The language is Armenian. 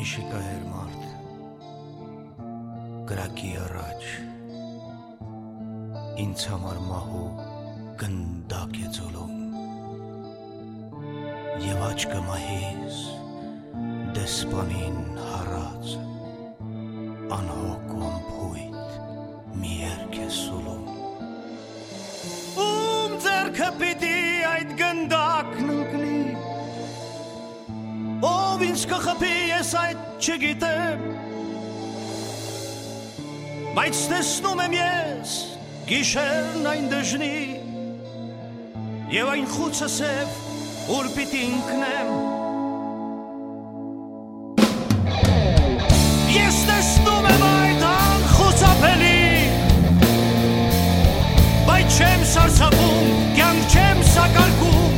մի շիկահեր մարդ կրակի առաջ ինձ համար մահու գնդակ է ձոլում եւ աչքը մահիս դեսպանին հարած անհոգ ու ամփույթ մի երգ է սուլում ում ձեռքը պիտի այդ գնդակն ընկնի ով ինձ կխփի ես այդ չգիտեմ բայց տեսնում եմ ես գիշերն այն դժնի եւ այն խուցը սև ուր պիտի ընկնեմ ես տեսնում եմ այդ անխուսափելի բայց չեմ սարսափում կյանք չեմ սակարկում